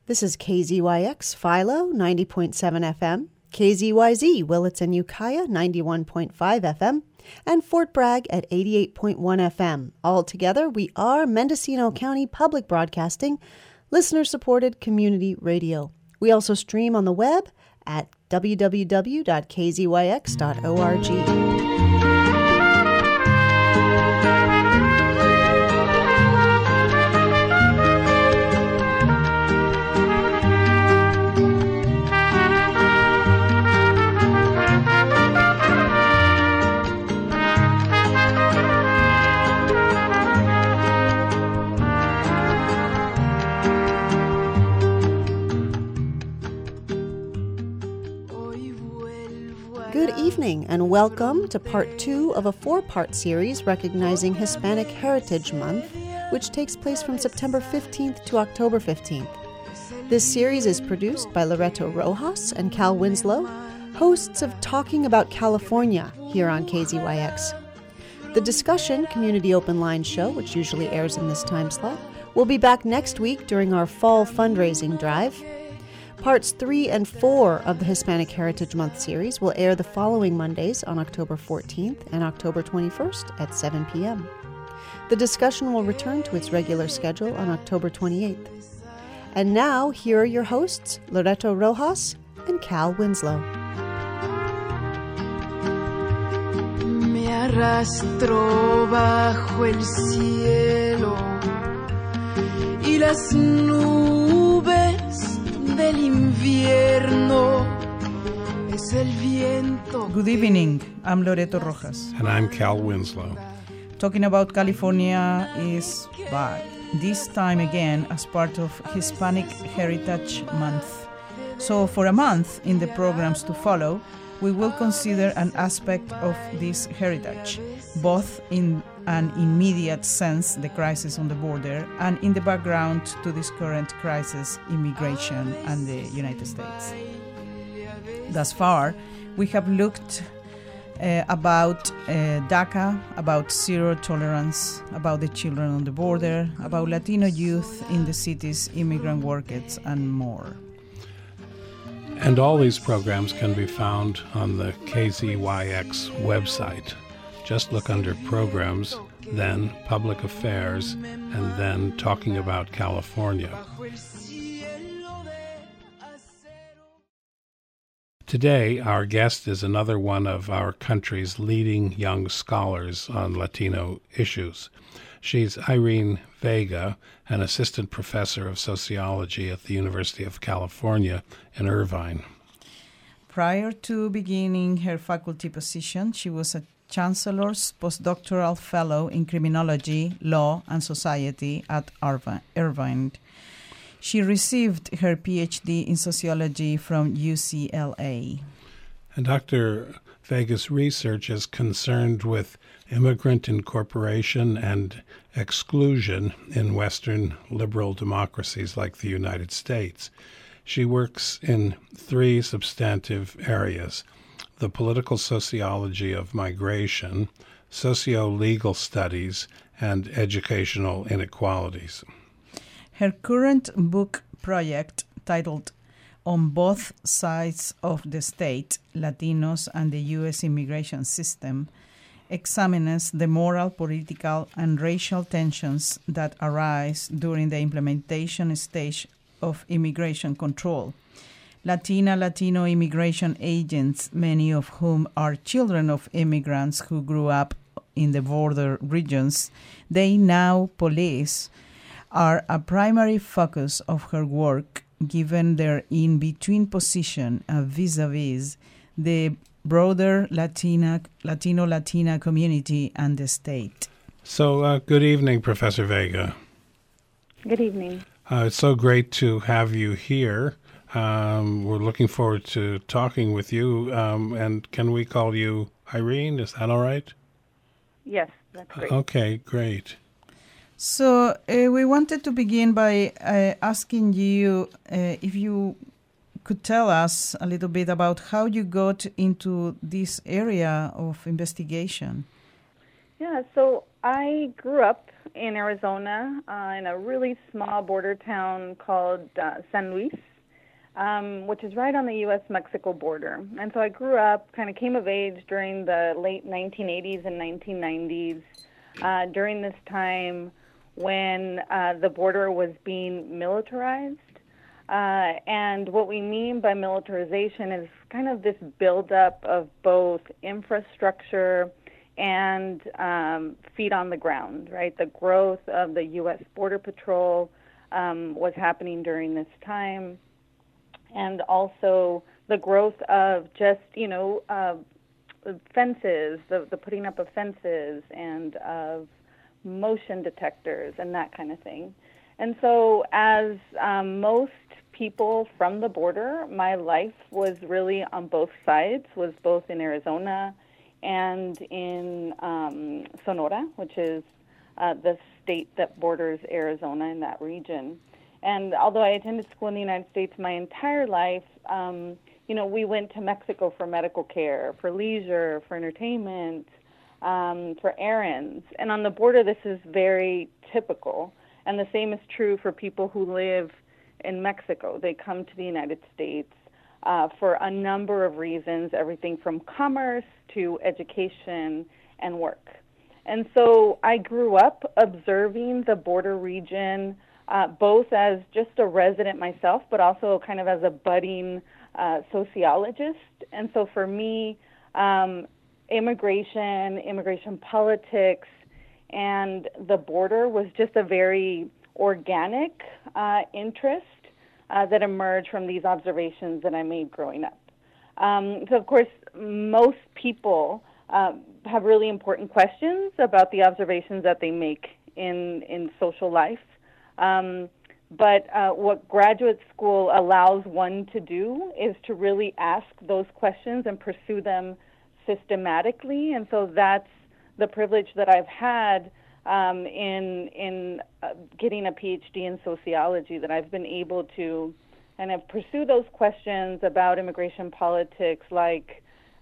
This is KZYX Philo, 90.7 FM, KZYZ Willits and Ukiah, 91.5 FM, and Fort Bragg at 88.1 FM. Altogether, we are Mendocino County Public Broadcasting, listener-supported community radio. We also stream on the web at www.kzyx.org. Good evening and welcome to part 2 of a 4-part series recognizing Hispanic Heritage Month, which takes place from September 15th to October 15th. This series is produced by Loreto Rojas and Cal Winslow, hosts of Talking About California here on KZYX. The Discussion Community Open Line show, which usually airs in this time slot, will be back next week during our fall fundraising drive. Parts 3 and 4 of the Hispanic Heritage Month series will air the following Mondays on October 14th and October 21st at 7 p.m. The discussion will return to its regular schedule on October 28th. And now, here are your hosts, Loreto Rojas and Cal Winslow. Me arrastro bajo el cielo y las nubes del invierno es el viento. Good evening, I'm Loreto Rojas. And I'm Cal Winslow. Talking About California is back, this time again as part of Hispanic Heritage Month. So for a month in the programs to follow, we will consider an aspect of this heritage, both in an immediate sense, the crisis on the border, and in the background to this current crisis, immigration and the United States. Thus far, we have looked about DACA, about zero tolerance, about the children on the border, about Latino youth in the cities, immigrant workers, and more. And all these programs can be found on the KZYX website. Just look under Programs, then Public Affairs, and then Talking About California. Today, our guest is another one of our country's leading young scholars on Latino issues. She's Irene Vega, an assistant professor of sociology at the University of California in Irvine. Prior to beginning her faculty position, she was a Chancellor's postdoctoral fellow in criminology, law, and society at Irvine. She received her PhD in sociology from UCLA. And Dr. Vega's research is concerned with immigrant incorporation and exclusion in Western liberal democracies like the United States. She works in 3 substantive areas: the political sociology of migration, socio-legal studies, and educational inequalities. Her current book project, titled On Both Sides of the State, Latinos and the U.S. Immigration System, examines the moral, political, and racial tensions that arise during the implementation stage of immigration control. Latino immigration agents, many of whom are children of immigrants who grew up in the border regions they now police, are a primary focus of her work, given their in-between position vis-a-vis the broader Latino-Latina community and the state. So, good evening, Professor Vega. Good evening. It's so great to have you here. We're looking forward to talking with you. And can we call you Irene? Is that all right? Yes, that's great. Okay, great. So we wanted to begin by asking you if you could tell us a little bit about how you got into this area of investigation. Yeah, so I grew up in Arizona in a really small border town called San Luis, which is right on the U.S.-Mexico border. And so I grew up, kind of came of age during the late 1980s and 1990s, during this time when the border was being militarized. And what we mean by militarization is kind of this buildup of both infrastructure and feet on the ground, right? The growth of the U.S. Border Patrol was happening during this time, and also the growth of just, fences, the putting up of fences and of motion detectors and that kind of thing. And so as most people from the border, my life was really on both sides, was both in Arizona and in Sonora, which is the state that borders Arizona in that region. And although I attended school in the United States my entire life, we went to Mexico for medical care, for leisure, for entertainment, for errands. And on the border, this is very typical. And the same is true for people who live in Mexico. They come to the United States for a number of reasons, everything from commerce to education and work. And so I grew up observing the border region, both as just a resident myself, but also kind of as a budding sociologist. And so for me, immigration politics, and the border was just a very organic interest that emerged from these observations that I made growing up. So, of course, most people have really important questions about the observations that they make in social life. But what graduate school allows one to do is to really ask those questions and pursue them systematically. And so that's the privilege that I've had in getting a PhD in sociology, that I've been able to kind of pursue those questions about immigration politics, like,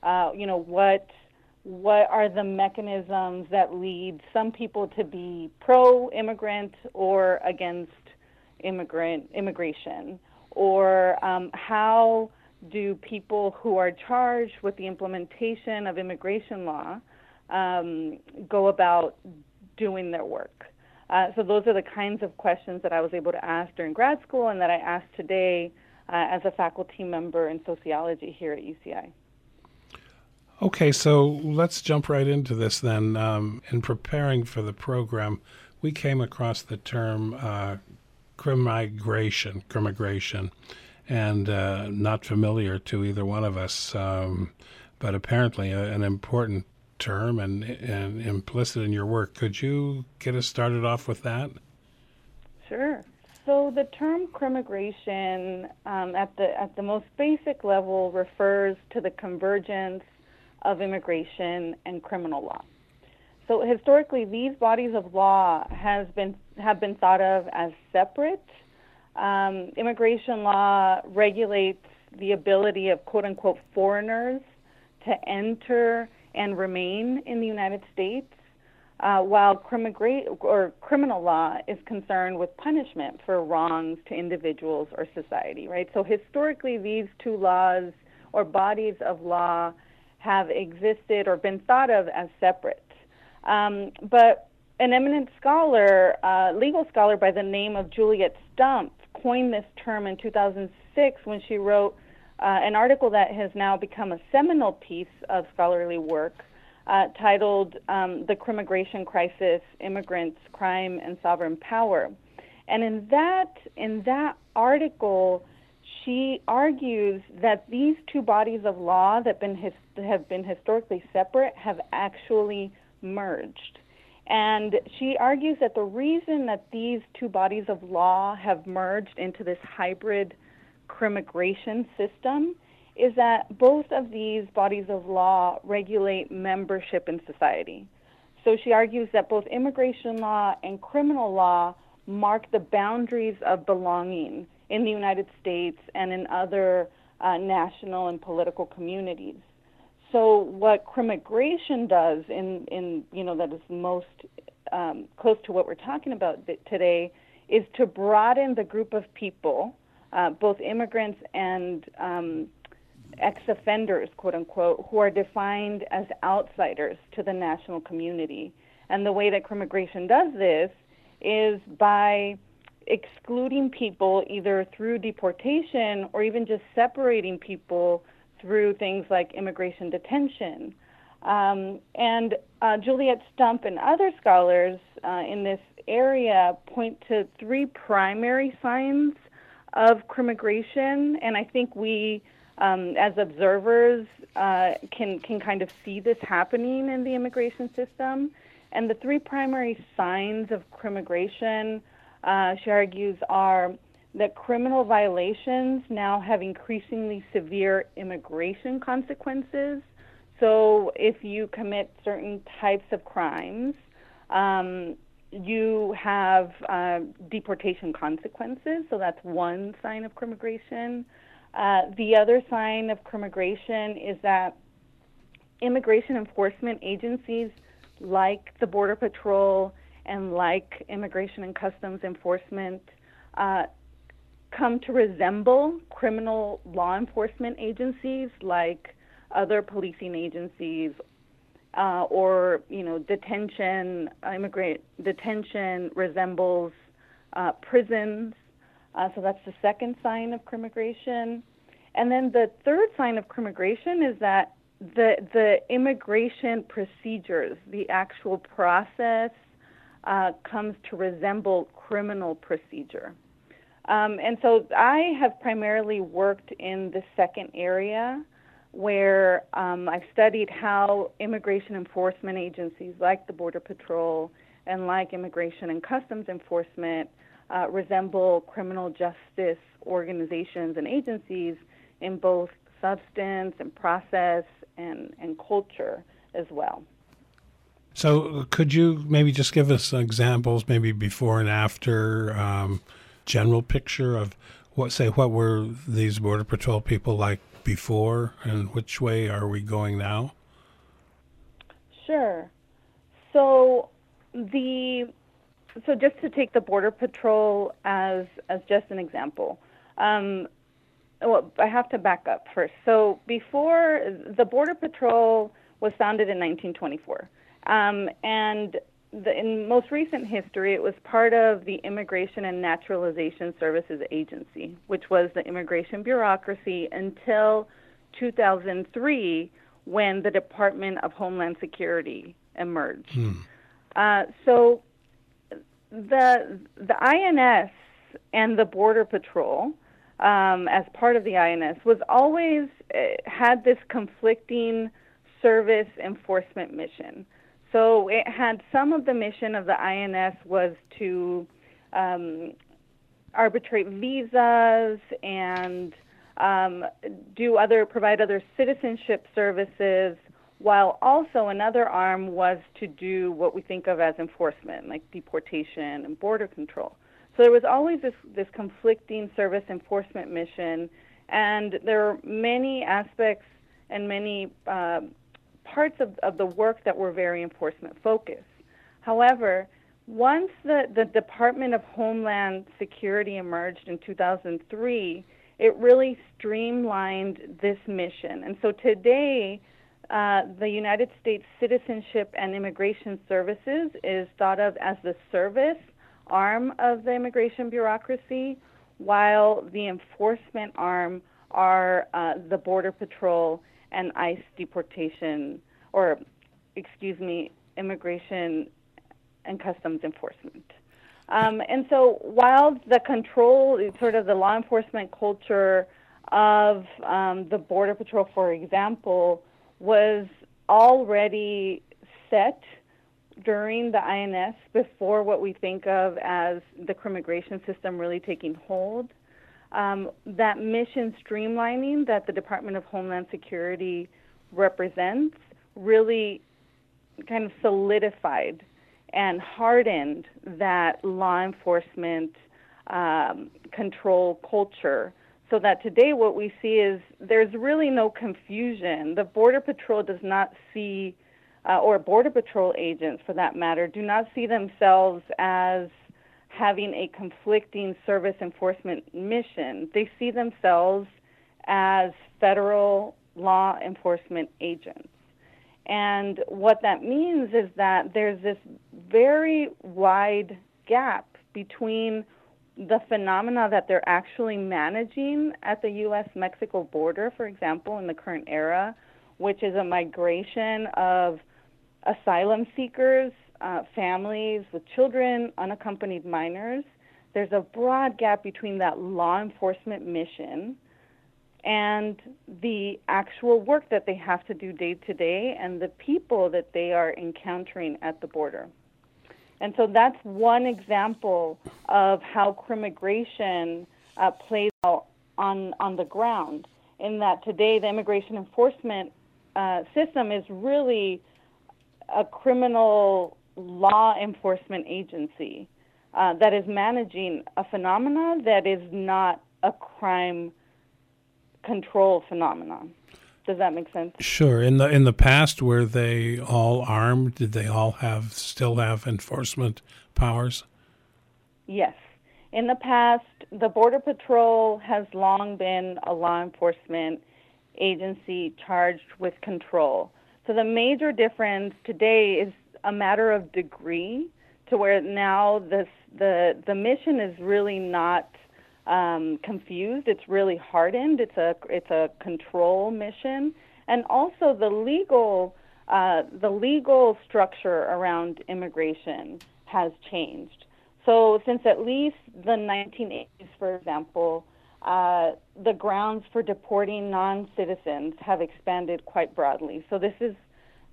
what are the mechanisms that lead some people to be pro-immigrant or against immigration, or how do people who are charged with the implementation of immigration law go about doing their work. So those are the kinds of questions that I was able to ask during grad school and that I ask today as a faculty member in sociology here at UCI. Okay, so let's jump right into this then. In preparing for the program, we came across the term crimmigration, and not familiar to either one of us, but apparently an important term and implicit in your work. Could you get us started off with that? Sure. So the term crimmigration at the most basic level refers to the convergence of immigration and criminal law. So historically, these bodies of law have been thought of as separate. Immigration law regulates the ability of quote-unquote foreigners to enter and remain in the United States, while criminal law is concerned with punishment for wrongs to individuals or society, right? So historically, these two laws or bodies of law have existed or been thought of as separate. But an eminent scholar, legal scholar by the name of Juliet Stump, coined this term in 2006 when she wrote an article that has now become a seminal piece of scholarly work titled The Crimmigration Crisis, Immigrants, Crime, and Sovereign Power. And in that article, she argues that these two bodies of law that have been historically separate have actually merged. And she argues that the reason that these two bodies of law have merged into this hybrid crimmigration system is that both of these bodies of law regulate membership in society. So she argues that both immigration law and criminal law mark the boundaries of belonging in the United States and in other national and political communities. So what crimmigration does in that is most close to what we're talking about today, is to broaden the group of people, both immigrants and ex-offenders, quote unquote, who are defined as outsiders to the national community. And the way that Crimmigration does this is by excluding people either through deportation or even just separating people through things like immigration detention. And Juliet Stump and other scholars in this area point to three primary signs of crimmigration, and I think we, as observers, can kind of see this happening in the immigration system. And the three primary signs of crimmigration, she argues, are that criminal violations now have increasingly severe immigration consequences. So if you commit certain types of crimes, you have deportation consequences. So that's one sign of crimmigration. The other sign of crimmigration is that immigration enforcement agencies like the Border Patrol and like Immigration and Customs Enforcement come to resemble criminal law enforcement agencies like other policing agencies or, detention, immigrant detention resembles prisons. So that's the second sign of crimmigration. And then the third sign of crimmigration is that the immigration procedures, the actual process, comes to resemble criminal procedure. And so I have primarily worked in the second area where I've studied how immigration enforcement agencies like the Border Patrol and like Immigration and Customs Enforcement resemble criminal justice organizations and agencies in both substance and process and culture as well. So could you maybe just give us examples, maybe before and after, general picture of what were these Border Patrol people like before and which way are we going now? Sure. So just to take the Border Patrol as just an example, well, I have to back up first. So before, the Border Patrol was founded in 1924. And in most recent history, it was part of the Immigration and Naturalization Services Agency, which was the immigration bureaucracy until 2003, when the Department of Homeland Security emerged. So the INS and the Border Patrol, as part of the INS, was always had this conflicting service enforcement mission. So it had some of the mission of the INS was to arbitrate visas and provide other citizenship services, while also another arm was to do what we think of as enforcement, like deportation and border control. So there was always this conflicting service enforcement mission, and there are many aspects and many parts of the work that were very enforcement focused. However, once the Department of Homeland Security emerged in 2003, it really streamlined this mission. And so today, the United States Citizenship and Immigration Services is thought of as the service arm of the immigration bureaucracy, while the enforcement arm are the Border Patrol and ICE Immigration and Customs Enforcement. And so while the control, sort of the law enforcement culture of the Border Patrol, for example, was already set during the INS before what we think of as the crimmigration system really taking hold, that mission streamlining that the Department of Homeland Security represents really kind of solidified and hardened that law enforcement control culture, so that today what we see is there's really no confusion. The Border Patrol does not see or Border Patrol agents for that matter, do not see themselves as having a conflicting service enforcement mission. They see themselves as federal law enforcement agents. And what that means is that there's this very wide gap between the phenomena that they're actually managing at the U.S.-Mexico border, for example, in the current era, which is a migration of asylum seekers, families with children, unaccompanied minors. There's a broad gap between that law enforcement mission and the actual work that they have to do day to day and the people that they are encountering at the border. And so that's one example of how crimmigration plays out on the ground, in that today the immigration enforcement system is really a criminal law enforcement agency that is managing a phenomena that is not a crime control phenomenon. Does that make sense? Sure. In the past, were they all armed? Did they all still have enforcement powers? Yes. In the past, the Border Patrol has long been a law enforcement agency charged with control. So the major difference today is a matter of degree, to where now the mission is really not confused. It's really hardened. It's a control mission, and also the legal structure around immigration has changed. So since at least the 1980s, for example, the grounds for deporting non-citizens have expanded quite broadly. So this is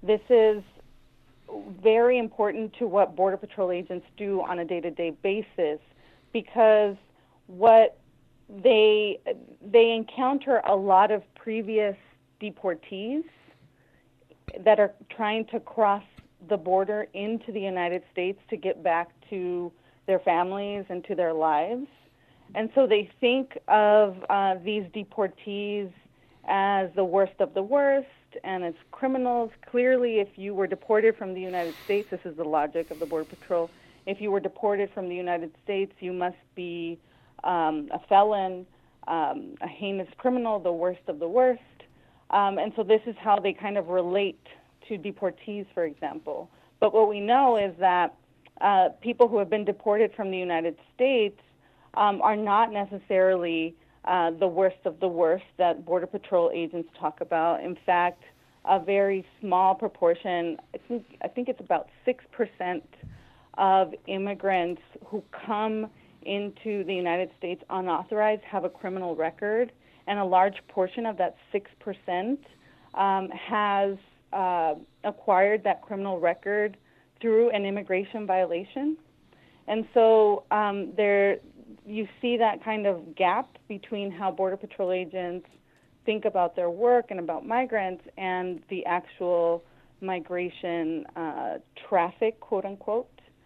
very important to what Border Patrol agents do on a day-to-day basis, because what they encounter a lot of previous deportees that are trying to cross the border into the United States to get back to their families and to their lives. And so they think of these deportees as the worst of the worst and as criminals. Clearly, if you were deported from the United States, this is the logic of the Border Patrol, if you were deported from the United States, you must be a felon, a heinous criminal, the worst of the worst. And so this is how they kind of relate to deportees, for example. But what we know is that people who have been deported from the United States are not necessarily the worst of the worst that Border Patrol agents talk about. In fact, a very small proportion, I think it's about 6% of immigrants who come into the United States unauthorized have a criminal record, and a large portion of that 6% has acquired that criminal record through an immigration violation. And so you see that kind of gap between how Border Patrol agents think about their work and about migrants and the actual migration traffic, quote unquote.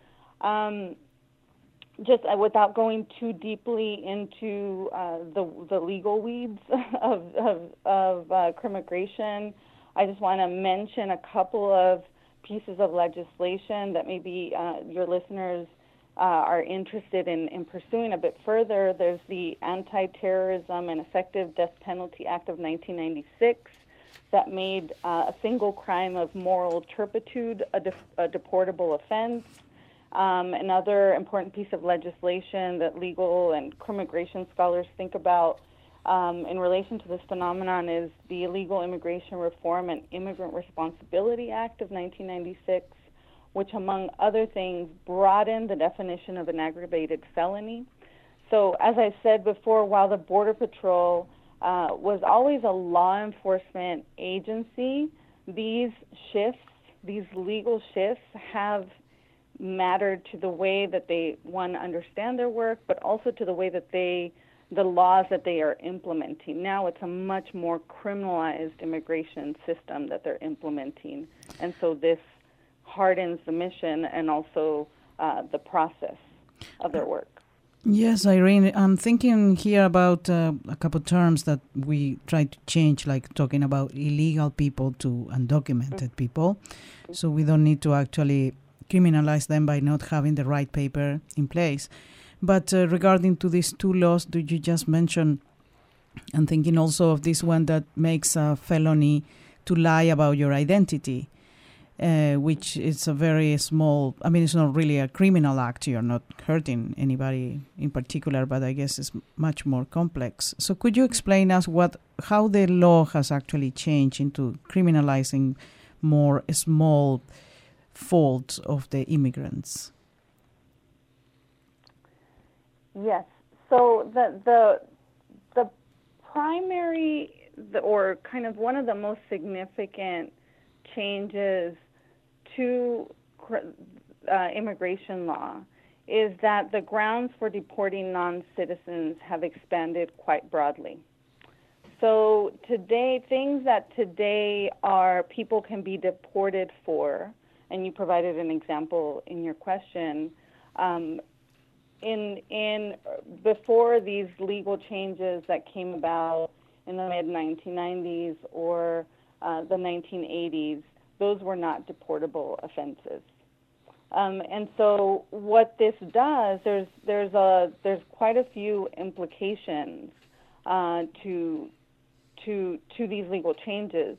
Just without going too deeply into the legal weeds of crimmigration, I just want to mention a couple of pieces of legislation that maybe your listeners are interested in pursuing a bit further. There's the Anti-Terrorism and Effective Death Penalty Act of 1996 that made a single crime of moral turpitude a deportable offense. Another important piece of legislation that legal and crimmigration scholars think about in relation to this phenomenon is the Illegal Immigration Reform and Immigrant Responsibility Act of 1996, which, among other things, broadened the definition of an aggravated felony. So, as I said before, while the Border Patrol was always a law enforcement agency, these legal shifts have mattered to the way that they, one, understand their work, but also to the way that the laws that they are implementing. Now it's a much more criminalized immigration system that they're implementing. And so this hardens the mission and also the process of their work. Yes, Irene, I'm thinking here about a couple terms that we try to change, like talking about illegal people to undocumented people. So we don't need to actually criminalize them by not having the right paper in place. But regarding to these two laws that you just mentioned, I'm thinking also of this one that makes a felony to lie about your identity. Which is a very small, it's not really a criminal act. You're not hurting anybody in particular, but I guess it's much more complex. So could you explain us how the law has actually changed into criminalizing more small faults of the immigrants? Yes. So the primary, or kind of one of the most significant changes to immigration law is that the grounds for deporting non-citizens have expanded quite broadly. So today, things that today are people can be deported for, and you provided an example in your question, before these legal changes that came about in the mid-1990s or the 1980s, those were not deportable offenses. And so what this does, there's quite a few implications to these legal changes.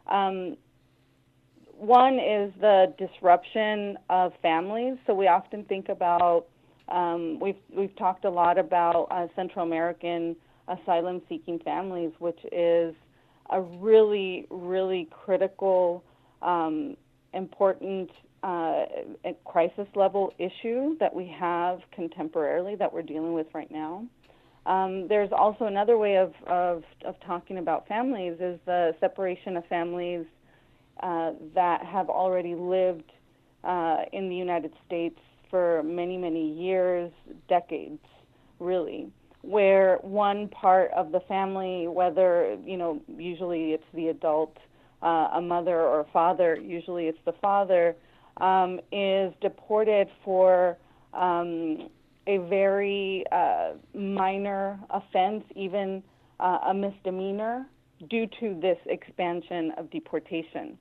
One is the disruption of families. So we often think about, we've talked a lot about Central American asylum-seeking families, which is a really, really critical, important crisis-level issue that we have contemporarily that we're dealing with right now. There's also another way of talking about families is the separation of families that have already lived in the United States for many, many years, decades, really, where one part of the family, whether, usually it's the adult, a mother or a father, usually it's the father, is deported for a very minor offense, even a misdemeanor, due to this expansion of deportation.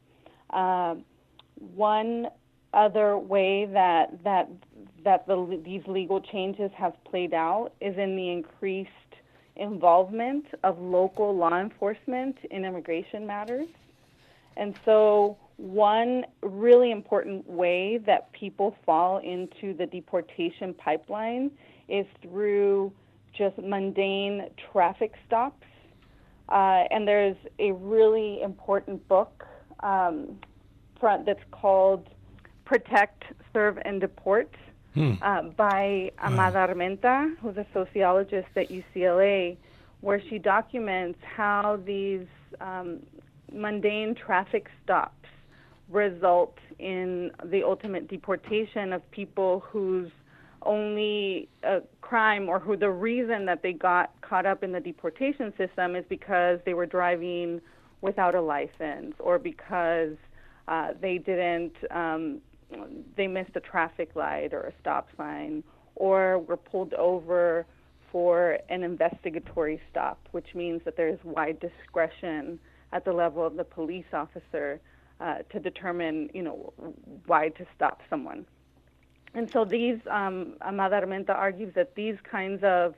One other way that these legal changes have played out is in the increased involvement of local law enforcement in immigration matters. And so one really important way that people fall into the deportation pipeline is through just mundane traffic stops. And there's a really important book that's called Protect, Serve, and Deport by Amada Armenta, who's a sociologist at UCLA, where she documents how these mundane traffic stops result in the ultimate deportation of people whose only crime or who the reason that they got caught up in the deportation system is because they were driving without a license or because they missed a traffic light or a stop sign or were pulled over for an investigatory stop, which means that there's wide discretion at the level of the police officer to determine, why to stop someone. And so these, Amada Armenta argues that these kinds of,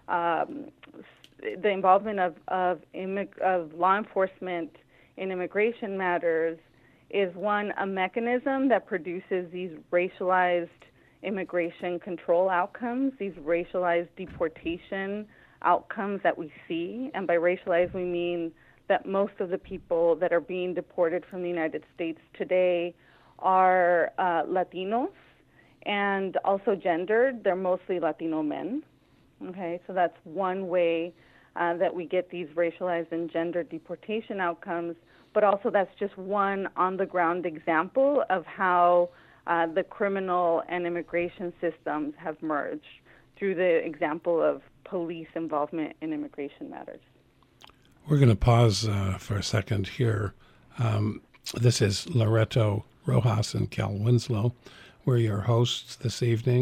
the involvement of law enforcement in immigration matters is one, a mechanism that produces these racialized immigration control outcomes, these racialized deportation outcomes that we see. And by racialized, we mean that most of the people that are being deported from the United States today are Latinos and also gendered. They're mostly Latino men. Okay, so that's one way that we get these racialized and gendered deportation outcomes, but also that's just one on-the-ground example of how the criminal and immigration systems have merged through the example of police involvement in immigration matters. We're going to pause for a second here. This is Loreto Rojas and Cal Winslow. We're your hosts this evening.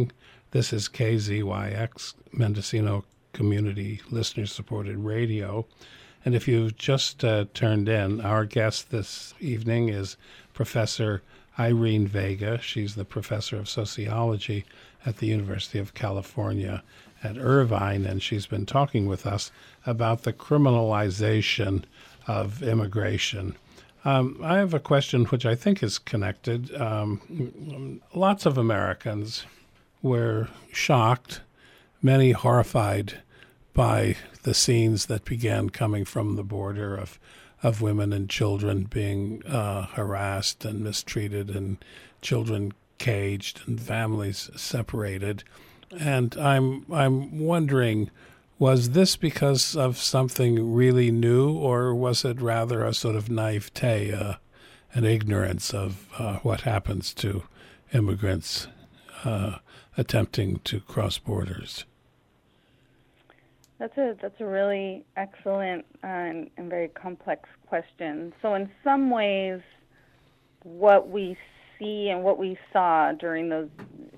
This is KZYX, Mendocino Community Listener-Supported Radio. And if you've just turned in, our guest this evening is Professor Irene Vega. She's the professor of sociology at the University of California at Irvine, and she's been talking with us about the criminalization of immigration. I have a question which I think is connected. Lots of Americans were shocked, many horrified by the scenes that began coming from the border of women and children being harassed and mistreated, and children caged and families separated. And I'm wondering, was this because of something really new, or was it rather a sort of naivete, an ignorance of what happens to immigrants attempting to cross borders? That's a really excellent and very complex question. So in some ways, what we see and what we saw during those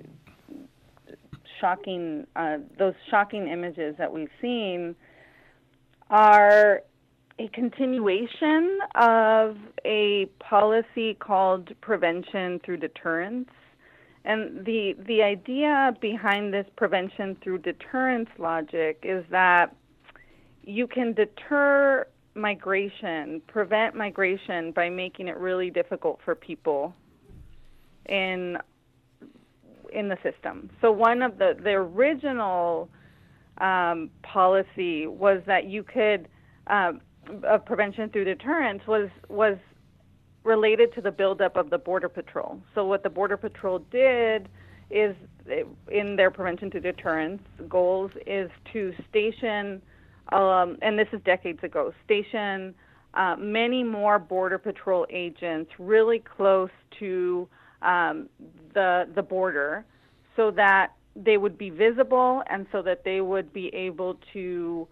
shocking images that we've seen are a continuation of a policy called prevention through deterrence. And the idea behind this prevention through deterrence logic is that you can deter migration, prevent migration by making it really difficult for people in the system. So one of the original policy was that you could of prevention through deterrence was related to the buildup of the Border Patrol. So what the Border Patrol did is, in their prevention to deterrence goals, is to station, and this is decades ago, station many more Border Patrol agents really close to the border, so that they would be visible and so that they would be able to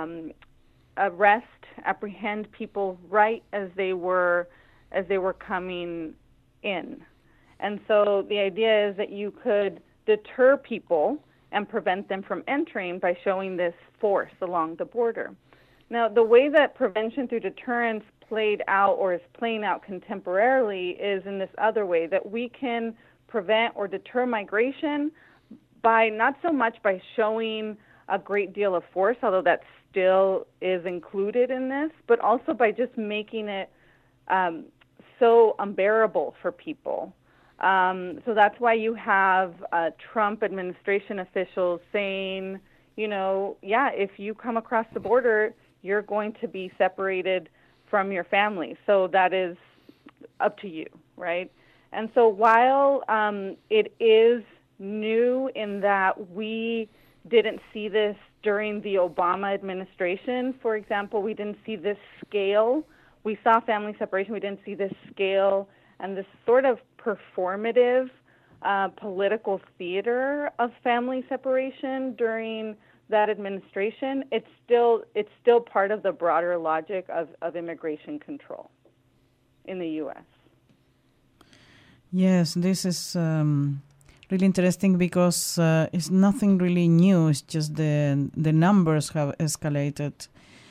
apprehend people right as they were coming in. And so the idea is that you could deter people and prevent them from entering by showing this force along the border. Now, the way that prevention through deterrence played out or is playing out contemporarily is in this other way, that we can prevent or deter migration by not so much by showing a great deal of force, although that still is included in this, but also by just making it so unbearable for people. So that's why you have Trump administration officials saying, if you come across the border, you're going to be separated from your family. So that is up to you, right? And so while it is new in that we didn't see this during the Obama administration, for example, we didn't see this scale. We saw family separation. We didn't see this scale and this sort of performative political theater of family separation during that administration. It's still part of the broader logic of immigration control in the U.S. Yes, this is really interesting because it's nothing really new. It's just the numbers have escalated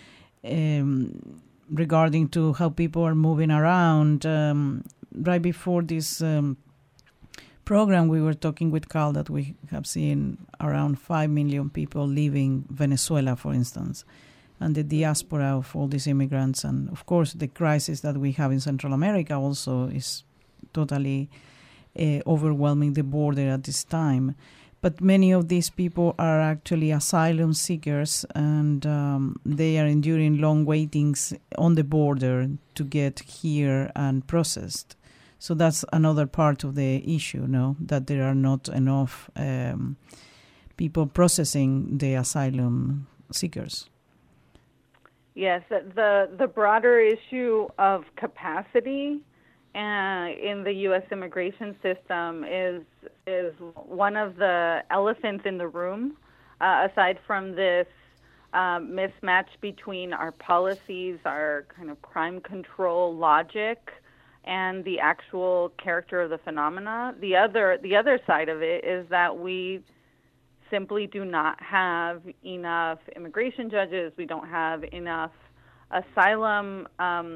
regarding to how people are moving around. Right before this program, we were talking with Carl that we have seen around 5 million people leaving Venezuela, for instance, and the diaspora of all these immigrants. And, of course, the crisis that we have in Central America also is totally overwhelming the border at this time. But many of these people are actually asylum seekers, and they are enduring long waitings on the border to get here and processed. So that's another part of the issue, that there are not enough people processing the asylum seekers. Yes, the broader issue of capacity in the U.S. immigration system is one of the elephants in the room, aside from this mismatch between our policies, our kind of crime control logic, and the actual character of the phenomena. The other side of it is that we simply do not have enough immigration judges. We don't have enough asylum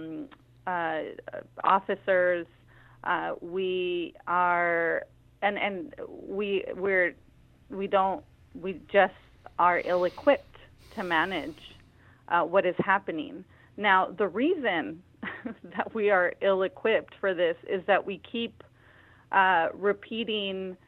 officers. We are, and we just are ill-equipped to manage what is happening. Now, the reason that we are ill-equipped for this is that we keep repeating,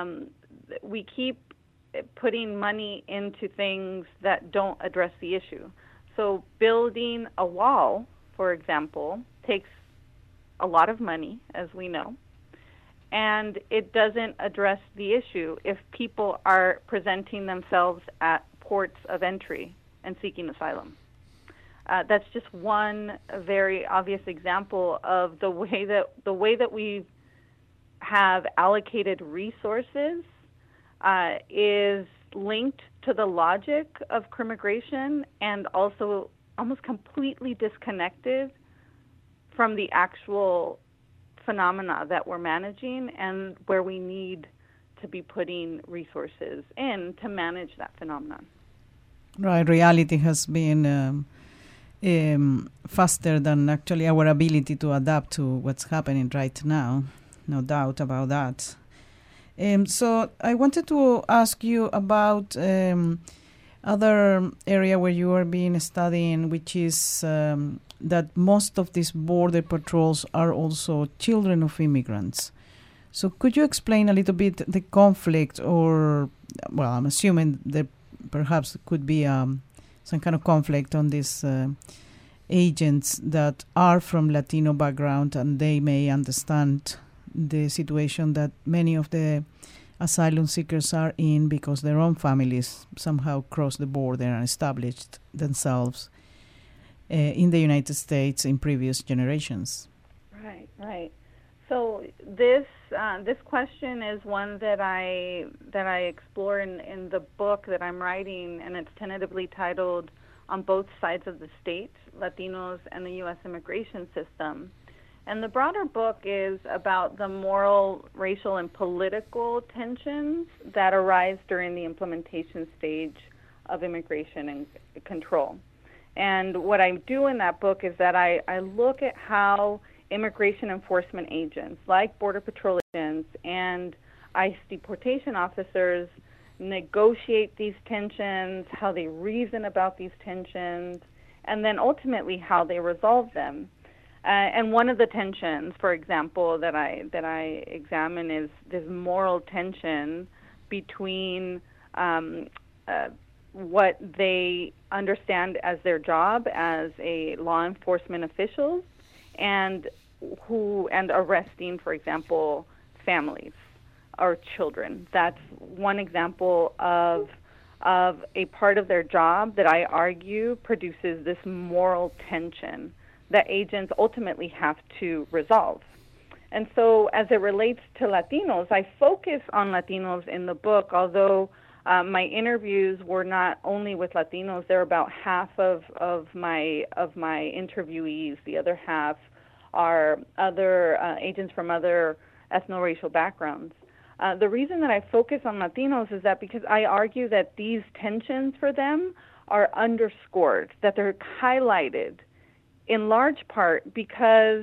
we keep putting money into things that don't address the issue. So building a wall, for example, takes a lot of money, as we know, and it doesn't address the issue if people are presenting themselves at ports of entry and seeking asylum. That's just one very obvious example of the way that we have allocated resources is linked to the logic of crimmigration and also almost completely disconnected from the actual phenomena that we're managing and where we need to be putting resources in to manage that phenomenon. Right, reality has been faster than actually our ability to adapt to what's happening right now. No doubt about that. So I wanted to ask you about other area where you are being studying, which is that most of these border patrols are also children of immigrants. So could you explain a little bit the conflict, or, well, I'm assuming there perhaps could be some kind of conflict on these agents that are from Latino background, and they may understand the situation that many of the asylum seekers are in because their own families somehow crossed the border and established themselves in the United States in previous generations. Right. So this question is one that I explore in the book that I'm writing, and it's tentatively titled "On Both Sides of the State: Latinos and the U.S. Immigration System." And the broader book is about the moral, racial, and political tensions that arise during the implementation stage of immigration and control. And what I do in that book is that I look at how immigration enforcement agents, like Border Patrol agents and ICE deportation officers, negotiate these tensions, how they reason about these tensions, and then ultimately how they resolve them. And one of the tensions, for example, that I examine is this moral tension between what they understand as their job as a law enforcement officials and arresting, for example, families or children. That's one example of a part of their job that I argue produces this moral tension that agents ultimately have to resolve. And so as it relates to Latinos, I focus on Latinos in the book, although my interviews were not only with Latinos. They're about half of my interviewees. The other half are other agents from other ethno-racial backgrounds. The reason that I focus on Latinos is that because I argue that these tensions for them are underscored, that they're highlighted in large part because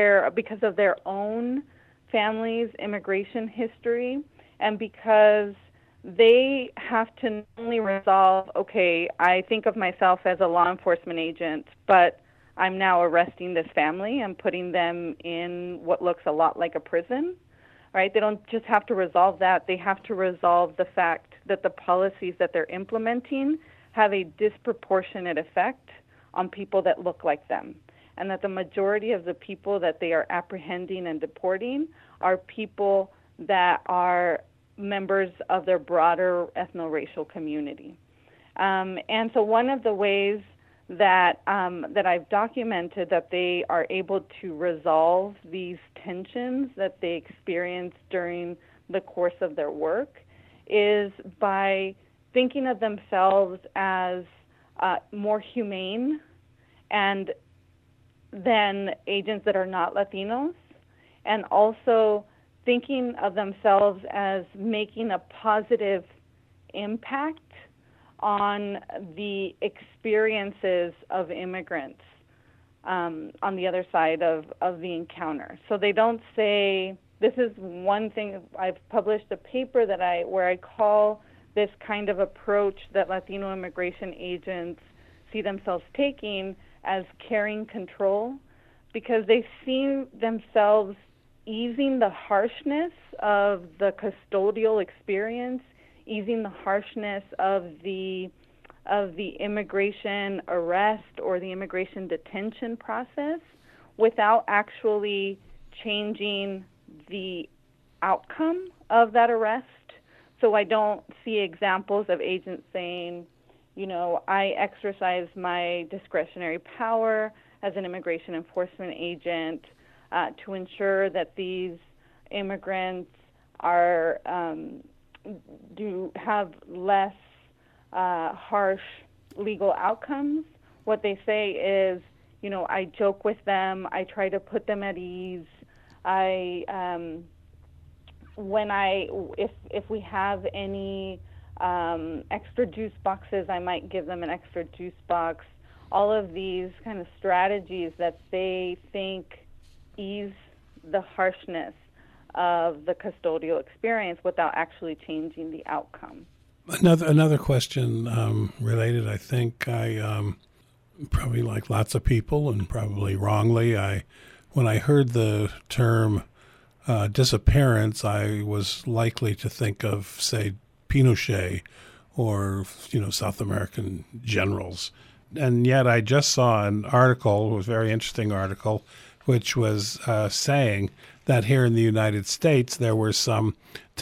of their own family's immigration history, and because they have to not only resolve, okay, I think of myself as a law enforcement agent, but I'm now arresting this family and putting them in what looks a lot like a prison, right? They don't just have to resolve that. They have to resolve the fact that the policies that they're implementing have a disproportionate effect on people that look like them, and that the majority of the people that they are apprehending and deporting are people that are members of their broader ethno-racial community. And so one of the ways that I've documented that they are able to resolve these tensions that they experience during the course of their work is by thinking of themselves as more humane and than agents that are not Latinos, and also thinking of themselves as making a positive impact on the experiences of immigrants on the other side of the encounter. So they don't say, this is one thing, I've published a paper where I call this kind of approach that Latino immigration agents see themselves taking as carrying control, because they see themselves easing the harshness of the custodial experience, easing the harshness of the immigration arrest or the immigration detention process without actually changing the outcome of that arrest. So I don't see examples of agents saying, you know, I exercise my discretionary power as an immigration enforcement agent to ensure that these immigrants are do have less harsh legal outcomes. What they say is, you know, I joke with them, I try to put them at ease. If we have any extra juice boxes, I might give them an extra juice box. All of these kind of strategies that they think ease the harshness of the custodial experience without actually changing the outcome. Another question related, I think I probably like lots of people, and probably wrongly, when I heard the term disappearance, I was likely to think of, say, Pinochet or, you know, South American generals. And yet I just saw an article, a very interesting article, which was saying that here in the United States there were some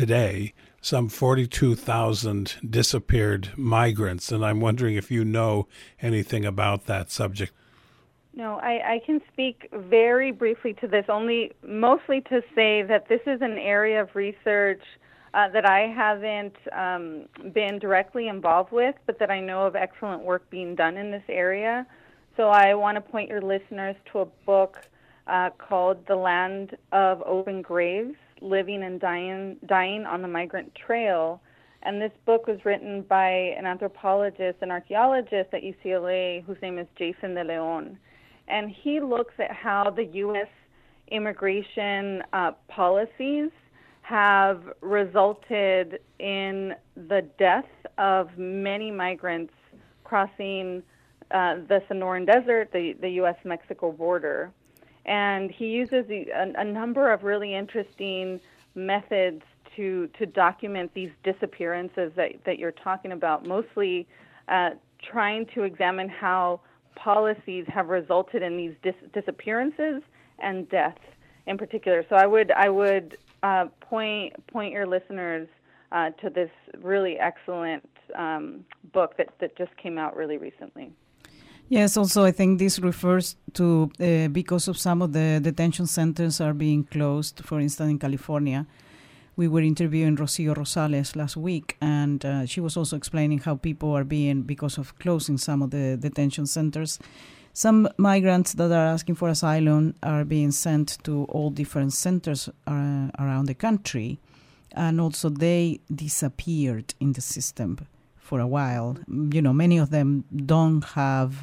42,000 disappeared migrants. And I'm wondering if you know anything about that subject. No, I can speak very briefly to this, mostly to say that this is an area of research that I haven't been directly involved with, but that I know of excellent work being done in this area. So I want to point your listeners to a book called The Land of Open Graves, Living and Dying on the Migrant Trail. And this book was written by an anthropologist and archaeologist at UCLA whose name is Jason De Leon. And he looks at how the U.S. immigration policies have resulted in the death of many migrants crossing the Sonoran Desert, the U.S.-Mexico border. And he uses a number of really interesting methods to document these disappearances that you're talking about, mostly trying to examine how policies have resulted in these disappearances and deaths in particular. So I would point your listeners to this really excellent book that just came out really recently. Yes, also I think this refers to because of some of the detention centers are being closed, for instance, in California. We were interviewing Rocio Rosales last week, and she was also explaining how people are being, because of closing some of the detention centers, some migrants that are asking for asylum are being sent to all different centers around the country, and also they disappeared in the system for a while. You know, many of them don't have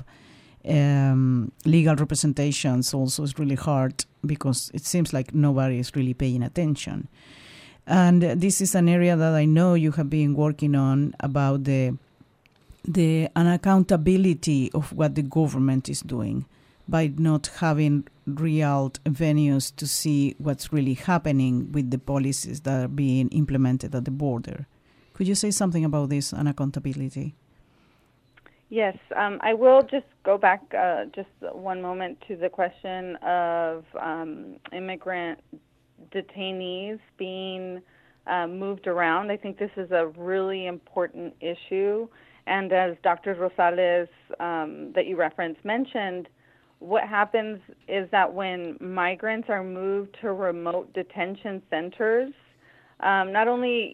legal representations. Also, it's really hard because it seems like nobody is really paying attention. And this is an area that I know you have been working on, about the unaccountability of what the government is doing by not having real venues to see what's really happening with the policies that are being implemented at the border. Could you say something about this unaccountability? Yes, I will just go back just one moment to the question of immigrant detainees being moved around. I think this is a really important issue. And as Dr. Rosales, that you referenced, mentioned, what happens is that when migrants are moved to remote detention centers, not only,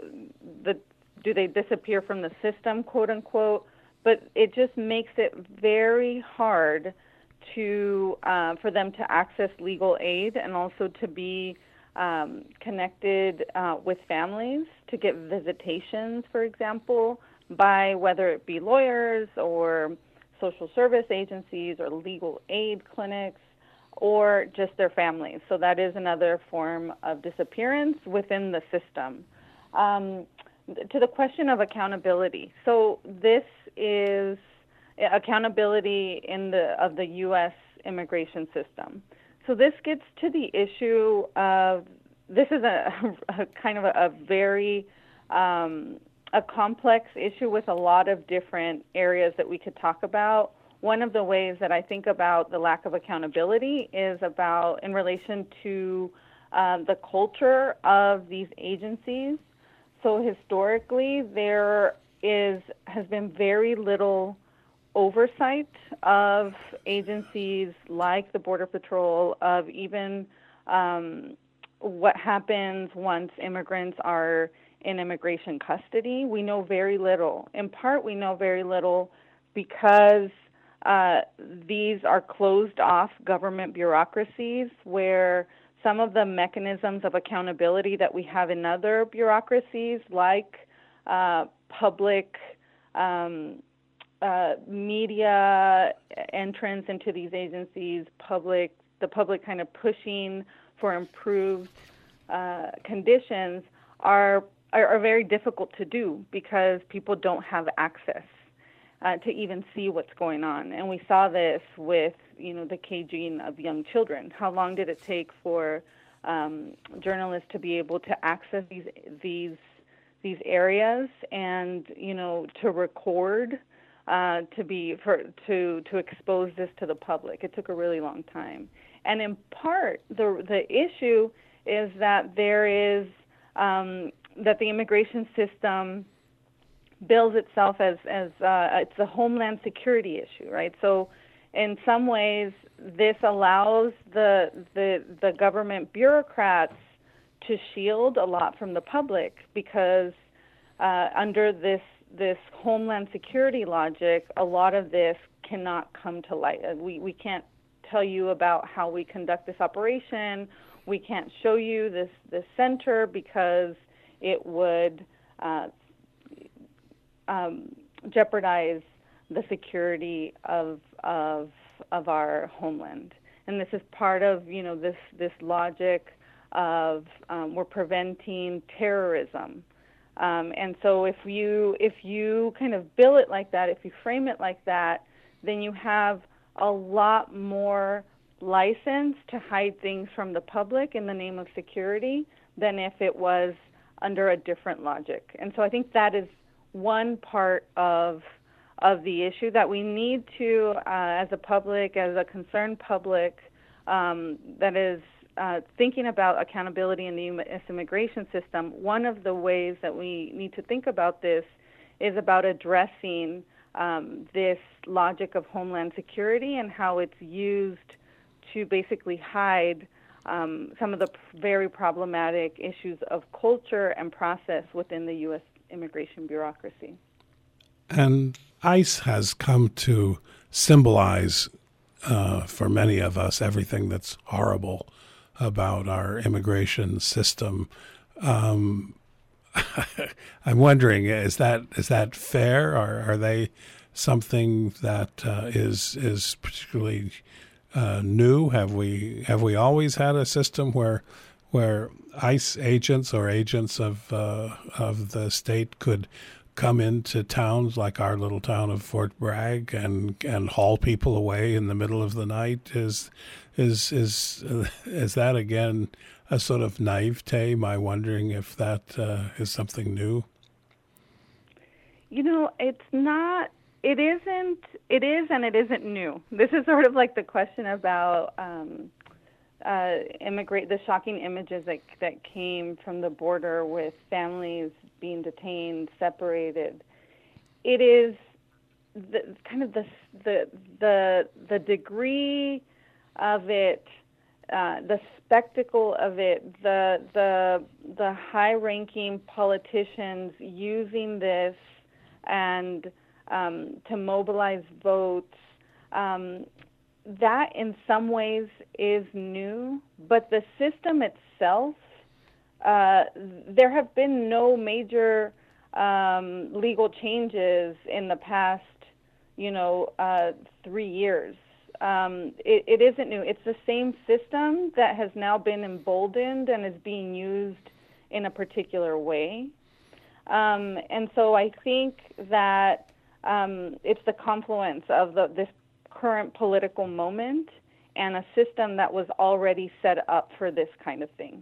do they disappear from the system, quote unquote, but it just makes it very hard for them to access legal aid, and also to be connected with families to get visitations, for example, by whether it be lawyers or social service agencies or legal aid clinics or just their families. So that is another form of disappearance within the system. To the question of accountability, so this is accountability of the U.S. immigration system. So this gets to the issue of, this is a kind of a very a complex issue with a lot of different areas that we could talk about. One of the ways that I think about the lack of accountability is about in relation to the culture of these agencies. So historically, there has been very little oversight of agencies like the Border Patrol, of even what happens once immigrants are in immigration custody. We know very little. In part, we know very little because these are closed off government bureaucracies where some of the mechanisms of accountability that we have in other bureaucracies, like public media entrance into these agencies, the public kind of pushing for improved conditions, are very difficult to do because people don't have access to even see what's going on. And we saw this with, the caging of young children. How long did it take for journalists to be able to access these areas and, to record, to expose this to the public? It took a really long time. And in part, the issue is that there is that the immigration system bills itself as it's a homeland security issue, right? So in some ways, this allows the government bureaucrats to shield a lot from the public because under this homeland security logic, a lot of this cannot come to light. We can't tell you about how we conduct this operation. We can't show you this center because it would jeopardize the security of our homeland. And this is part of this logic of we're preventing terrorism. And so if you kind of bill it like that, if you frame it like that, then you have a lot more license to hide things from the public in the name of security than if it was under a different logic. And so I think that is one part of the issue that we need to, as a public, as a concerned public, that is thinking about accountability in the U.S. immigration system. One of the ways that we need to think about this is about addressing this logic of homeland security and how it's used to basically hide some of the very problematic issues of culture and process within the U.S. immigration bureaucracy. And ICE has come to symbolize, for many of us, everything that's horrible about our immigration system. I'm wondering, is that fair? Are they something that is particularly new? Have we always had a system where ICE agents or agents of the state could come into towns like our little town of Fort Bragg and haul people away in the middle of the night? Is that again a sort of naivete? Am I wondering if that is something new? It's not. It isn't. It is, and it isn't new. This is sort of like the question about the shocking images that came from the border with families being detained, separated. It is the degree of it, the spectacle of it, the high-ranking politicians using this and to mobilize votes. That in some ways is new, but the system itself there have been no major legal changes in the past, 3 years. It isn't new. It's the same system that has now been emboldened and is being used in a particular way. And so I think that it's the confluence of this current political moment and a system that was already set up for this kind of thing.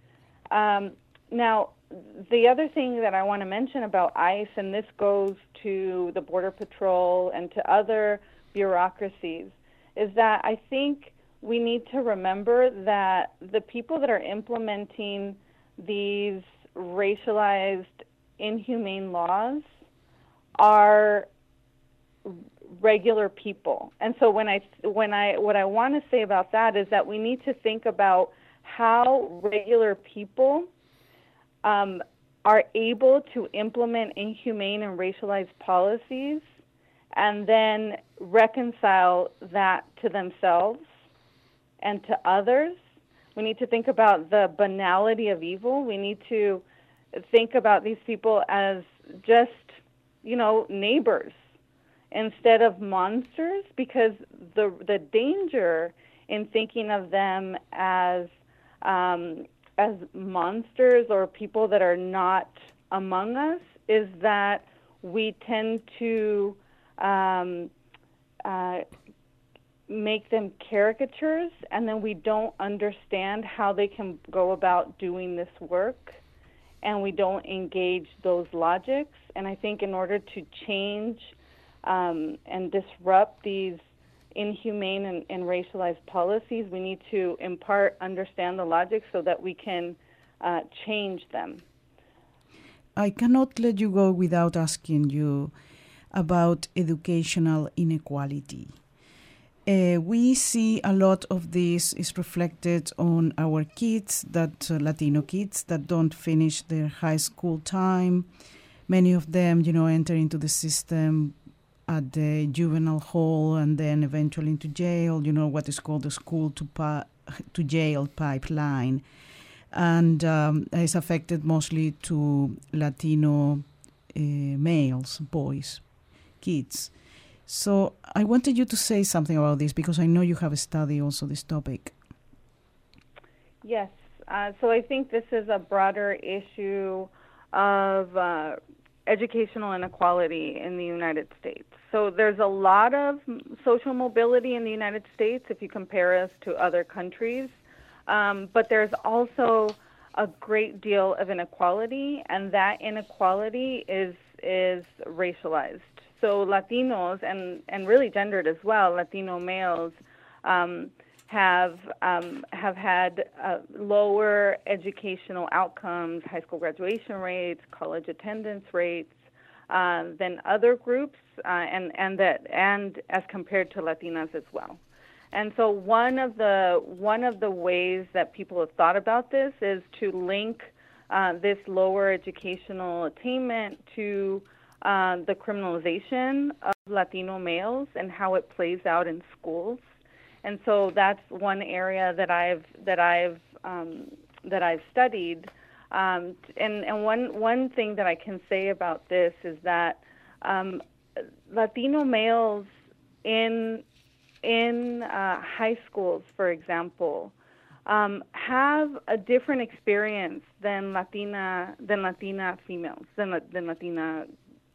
Now, the other thing that I want to mention about ICE, and this goes to the Border Patrol and to other bureaucracies, is that I think we need to remember that the people that are implementing these racialized, inhumane laws are regular people. And so what I want to say about that is that we need to think about how regular people are able to implement inhumane and racialized policies and then reconcile that to themselves and to others. We need to think about the banality of evil. We need to think about these people as just, neighbors instead of monsters, because the danger in thinking of them as monsters or people that are not among us is that we tend to make them caricatures, and then we don't understand how they can go about doing this work, and we don't engage those logics. And I think in order to change and disrupt these inhumane and racialized policies, we need to in part understand the logic so that we can change them. I cannot let you go without asking you about educational inequality. We see a lot of this is reflected on our kids, Latino kids that don't finish their high school time. Many of them, enter into the system at the juvenile hall and then eventually into jail, what is called the school to jail pipeline. And it's affected mostly to Latino males, boys, kids. So I wanted you to say something about this because I know you have studied also this topic. Yes. So I think this is a broader issue of educational inequality in the United States. So there's a lot of social mobility in the United States if you compare us to other countries, but there's also a great deal of inequality, and that inequality is racialized. So Latinos, and really gendered as well, Latino males have had lower educational outcomes, high school graduation rates, college attendance rates than other groups, and as compared to Latinas as well. And so one of the ways that people have thought about this is to link this lower educational attainment to the criminalization of Latino males and how it plays out in schools. And so that's one area that I've studied. And one thing that I can say about this is that Latino males in high schools, for example, have a different experience than Latina females, than Latinas.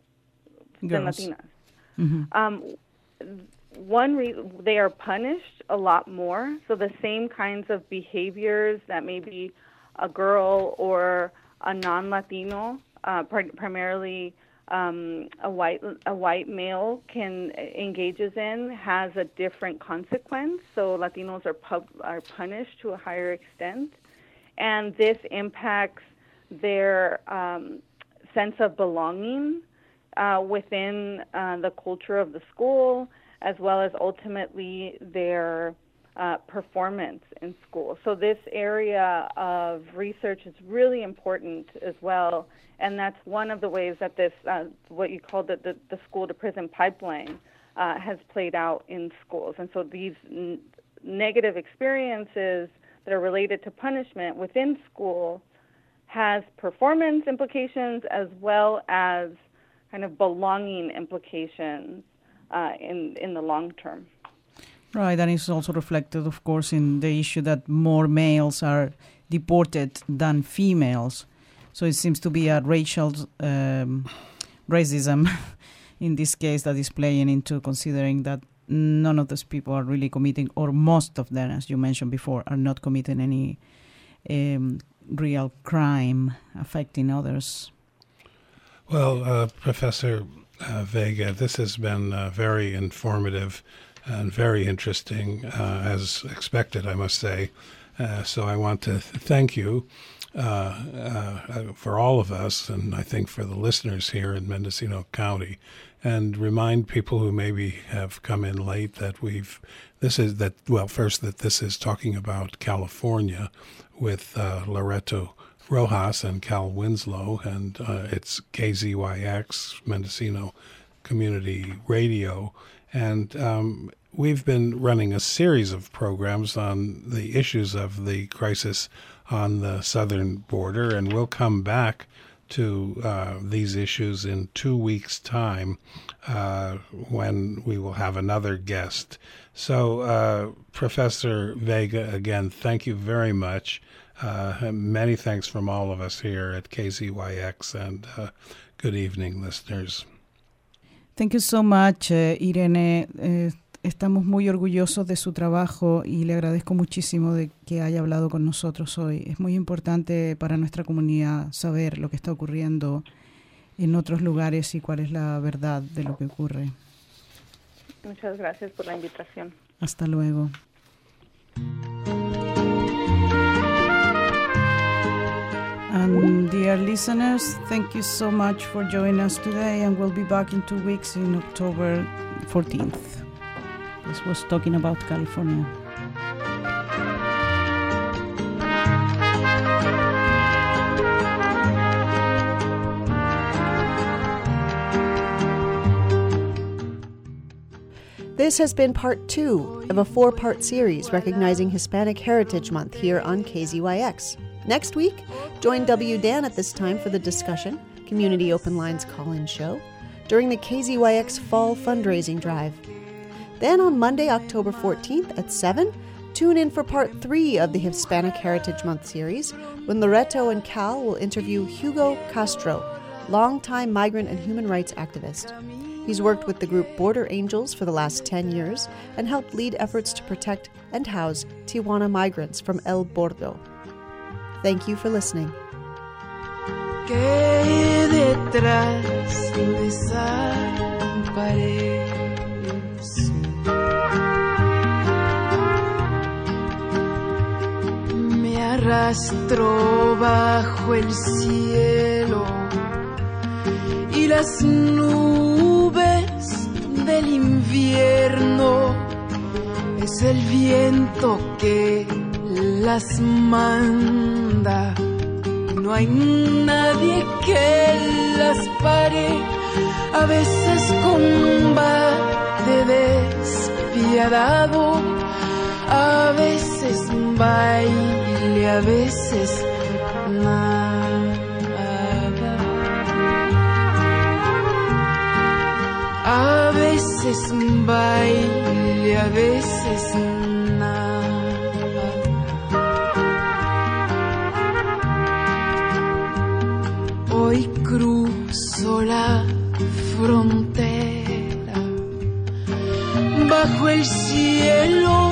Mm-hmm. They are punished a lot more. So the same kinds of behaviors that maybe a girl or a non-Latino, primarily a white male, engages in, has a different consequence. So Latinos are punished to a higher extent, and this impacts their sense of belonging within the culture of the school, as well as ultimately their performance in school. So this area of research is really important as well, and that's one of the ways that this, what you call the school-to-prison pipeline, has played out in schools. And so these negative experiences that are related to punishment within school has performance implications as well as kind of belonging implications in the long term. Right, and it's also reflected, of course, in the issue that more males are deported than females. So it seems to be a racial racism in this case that is playing into considering that none of those people are really committing, or most of them, as you mentioned before, are not committing any real crime affecting others. Well, Professor Vega, this has been very informative and very interesting, as expected, I must say. So I want to thank you for all of us, and I think for the listeners here in Mendocino County, and remind people who maybe have come in late that this is talking about California with Loreto Rojas and Cal Winslow, and it's KZYX, Mendocino Community Radio. And we've been running a series of programs on the issues of the crisis on the southern border, and we'll come back to these issues in 2 weeks' time when we will have another guest. So, Professor Vega, again, thank you very much. Many thanks from all of us here at KZYX, and good evening, listeners. Thank you so much, Irene. Estamos muy orgullosos de su trabajo y le agradezco muchísimo de que haya hablado con nosotros hoy. Es muy importante para nuestra comunidad saber lo que está ocurriendo en otros lugares y cuál es la verdad de lo que ocurre. Muchas gracias por la invitación. Hasta luego. And dear listeners, thank you so much for joining us today, and we'll be back in 2 weeks in October 14th. This was talking about California. This has been part 2 of a 4-part series recognizing Hispanic Heritage Month here on KZYX. Next week, join W. Dan at this time for the discussion, Community Open Lines call-in show, during the KZYX Fall Fundraising Drive. Then on Monday, October 14th at 7, tune in for part 3 of the Hispanic Heritage Month series, when Loreto and Cal will interview Hugo Castro, longtime migrant and human rights activist. He's worked with the group Border Angels for the last 10 years and helped lead efforts to protect and house Tijuana migrants from El Bordo. Thank you for listening. Que detrás desaparece. Me arrastro bajo el cielo y las nubes del invierno. Es el viento que las manda. No hay nadie que las pare. A veces combate despiadado, a veces baile, a veces nada. A veces baile, a veces nada. Hoy cruzo la frontera, bajo el cielo,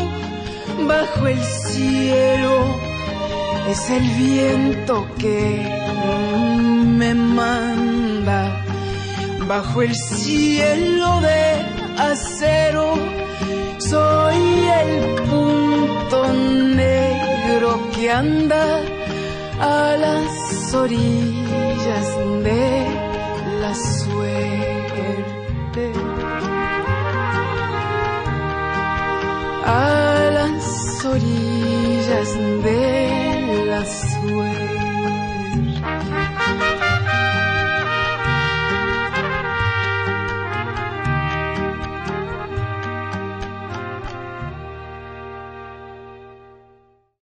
es el viento que me manda, bajo el cielo de acero, soy el punto negro que anda a las orillas de